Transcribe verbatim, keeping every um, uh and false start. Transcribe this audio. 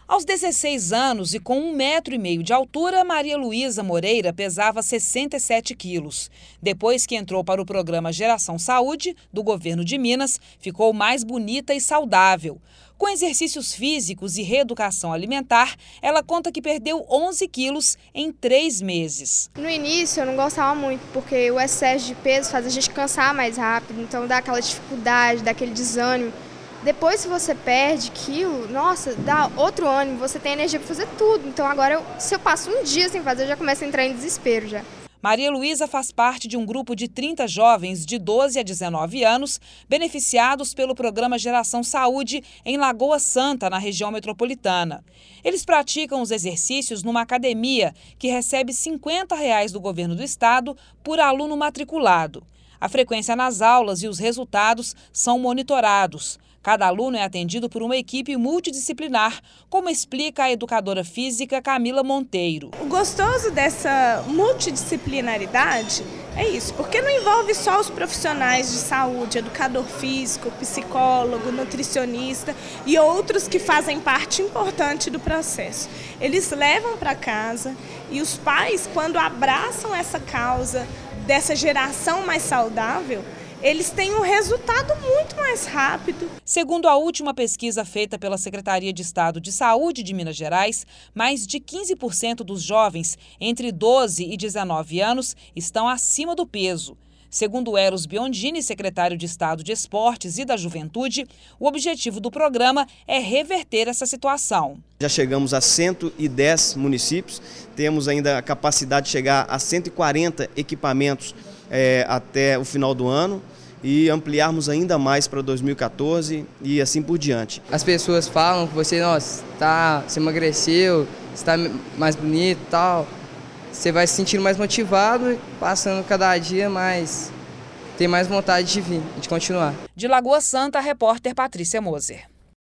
Aos dezesseis anos e com um metro e meio de altura, Maria Luísa Moreira pesava sessenta e sete quilos. Depois que entrou para o programa Geração Saúde, do governo de Minas, ficou mais bonita e saudável. Com exercícios físicos e reeducação alimentar, ela conta que perdeu onze quilos em três meses. No início eu não gostava muito, porque o excesso de peso faz a gente cansar mais rápido, então dá aquela dificuldade, dá aquele desânimo. Depois, se você perde quilo, nossa, dá outro ânimo, você tem energia para fazer tudo. Então agora, eu, se eu passo um dia sem fazer, eu já começo a entrar em desespero já. Maria Luísa faz parte de um grupo de trinta jovens de doze a dezenove anos, beneficiados pelo programa Geração Saúde em Lagoa Santa, na região metropolitana. Eles praticam os exercícios numa academia que recebe cinquenta reais do governo do estado por aluno matriculado. A frequência nas aulas e os resultados são monitorados. Cada aluno é atendido por uma equipe multidisciplinar, como explica a educadora física Camila Monteiro. O gostoso dessa multidisciplinaridade é isso, porque não envolve só os profissionais de saúde, educador físico, psicólogo, nutricionista e outros que fazem parte importante do processo. Eles levam para casa e os pais, quando abraçam essa causa dessa geração mais saudável, eles têm um resultado muito mais rápido. Segundo a última pesquisa feita pela Secretaria de Estado de Saúde de Minas Gerais, mais de quinze por cento dos jovens entre doze e dezenove anos estão acima do peso. Segundo Eros Biondini, secretário de Estado de Esportes e da Juventude, o objetivo do programa é reverter essa situação. Já chegamos a cento e dez municípios, temos ainda a capacidade de chegar a cento e quarenta equipamentos é, até o final do ano e ampliarmos ainda mais para dois mil e quatorze e assim por diante. As pessoas falam que você, nossa, tá, você emagreceu, está mais bonito e tal. Você vai se sentindo mais motivado, passando cada dia mais, tem mais vontade de vir, de continuar. De Lagoa Santa, a repórter Patrícia Moser.